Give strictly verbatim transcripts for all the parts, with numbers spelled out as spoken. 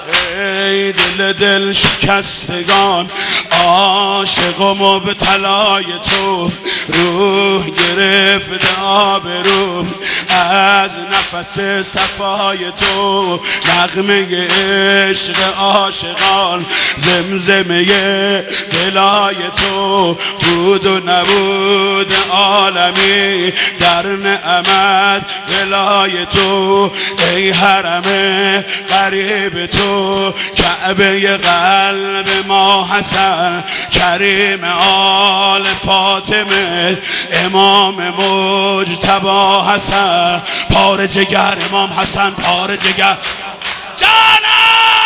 ای دل دل شکستگان عاشق و مبتلای تو، روح گرفت آبرو از نفس صفای تو، نغمه عشق عاشقان زمزمه دلای تو، بود و نبود عالمی در نعمت ولای تو، ای حرم قریب تو، کعبه قلب ما حسن، کریم آل فاطمه، امام مجتبی حسن، پاره جگر امام حسن، پاره جگر جانم.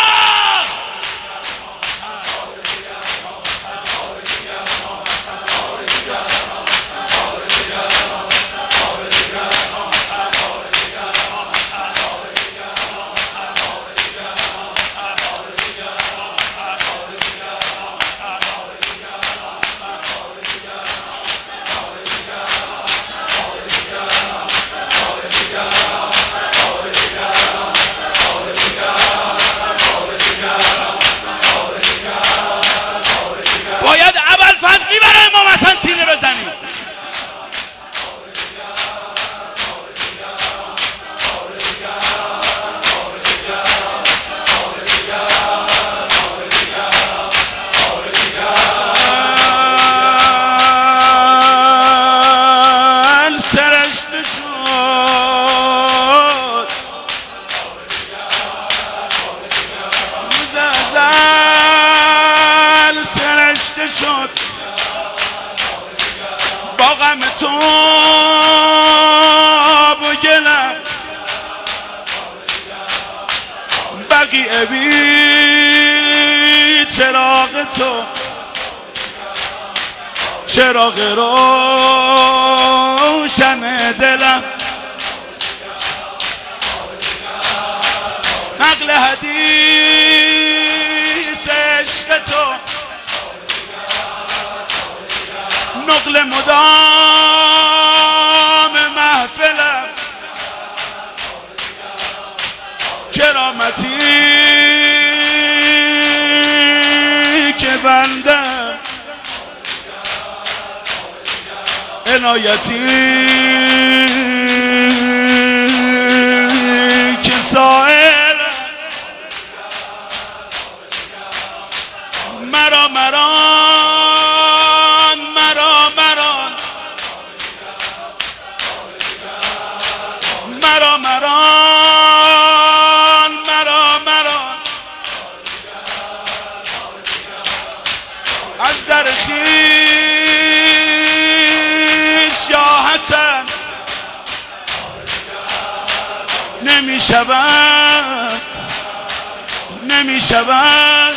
با غم تو و گلم بقیه بی چراغ تو، چراغ روشن دلم، نقل حدیث عشق تو، نقل مدام محفلم، کرامتی که بندم، عنایتی که سائل، مرا مران مرا مران مرا مران مرا مران از در خویش یا حسن نمی شوم نمی شوم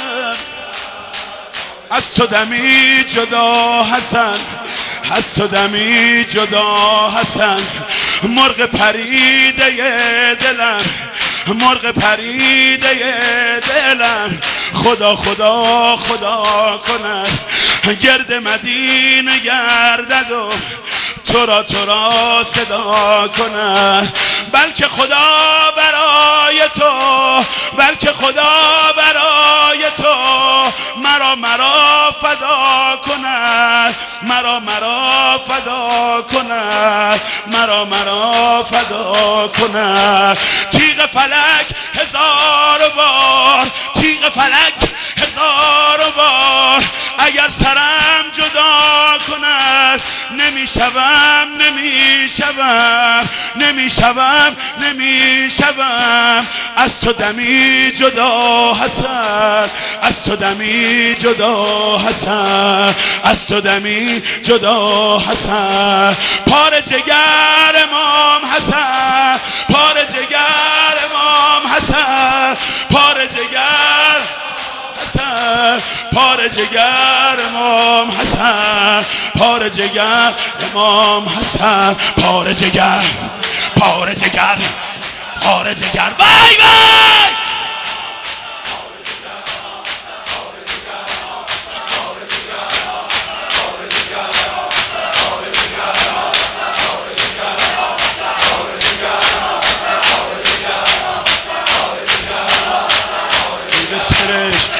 از تو دمی جدا حسن، از تو دمی جدا حسن، مرغ پریده دلم، مرغ پریده دلم، خدا خدا خدا کند گرد مدینه گردد و تو را تو را صدا کند، بلکه خدا برای تو، بلکه خدا برای تو مرا مرا فدا کند، مرا مرا فدا کند، مرا مرا فدا کند. تیغ فلک هزار بار، تیغ فلک هزار بار اگر سرم جدا کند، نمی شوم نمی شوم نمی شوم نمی شوم از تو دمی جدا حسن، از تو دمی جدا حسن، از تو دمی جدا حسن، پاره جگر امام حسن، پاره جگر امام حسن، پاره جگر حسن، پاره جگر امام حسن، پاره جگر امام حسن، پاره جگر پاره جگر پاره جگر وای وای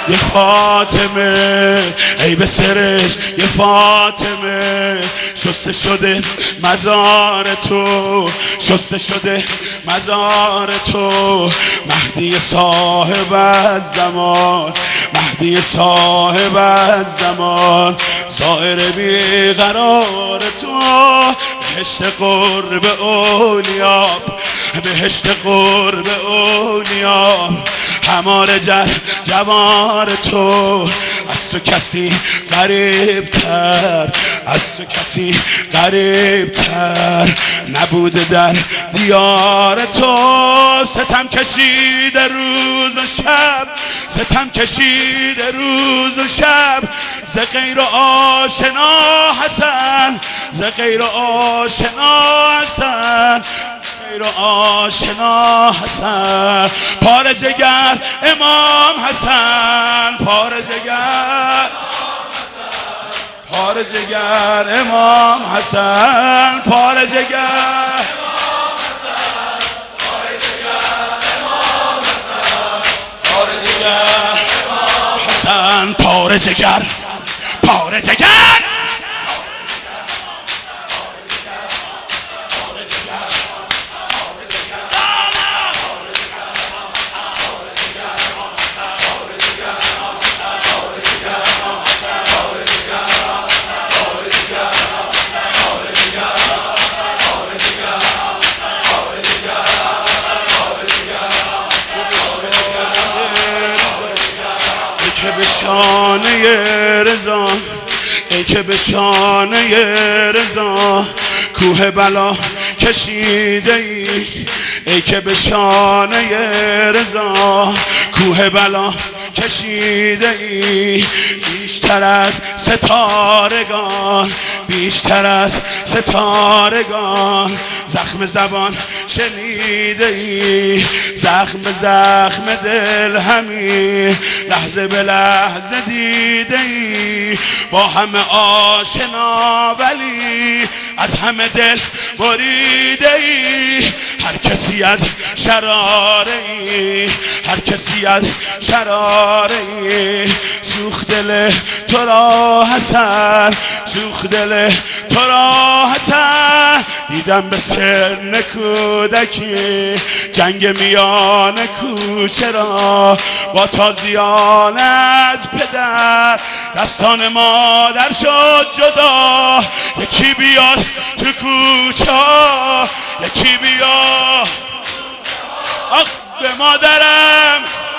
یه فاطمه، ای به سرش یه فاطمه. شسته شده مزار تو، شسته شده مزار تو. مهدی صاحب الزمان، مهدی صاحب الزمان. زائر بیقرار تو، بهشت قرب اولیا، بهشت قرب اولیا. همار جر جوار تو، از تو کسی غریب تر، از تو کسی غریب تر نبوده در دیار تو. ستم کشیده روز و شب، ستم کشیده روز و شب. ز غیر آشنا حسن، ز غیر آشنا حسن، غیر آشنا حسن. پار جگر امام حسن، پار جگر، پار جگر امام حسن، پار جگر، پار جگر حسن، پار جگر، پار جگر. که به شانه رضا، ای که به شانه رضا کوه بلا کشیده ای، ای که به شانه رضا کوه بلا کشیده ای. بیشتر از ستارگان، بیشتر از ستارگان زخم زبان شنیده ای، زخم به زخم دل همی لحظه به لحظه دیده ای. با همه آشنا ولی از همه دل بریده ای. هر کسی از شراره ای، هر کسی از شراره ای. سوخت دل تو را حسن، سوخت دل تو را حسن. دیدم به سن کودکی جنگ میان کوچه را، با تازیان از پدر دستان مادر شد جدا. یکی بیاد تو کوچه، یکی بیاد آخ به مادرم،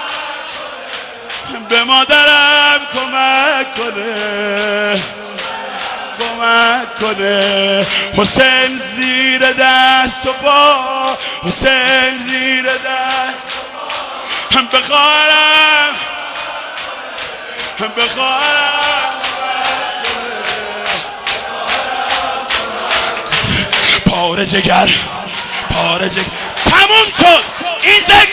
به مادرم کمک کنه، کمک کنه. حسین زیر دست و پا، حسین زیر دست هم بخوارم، هم بخوارم. پاره جگر، پاره جگر. تموم شد این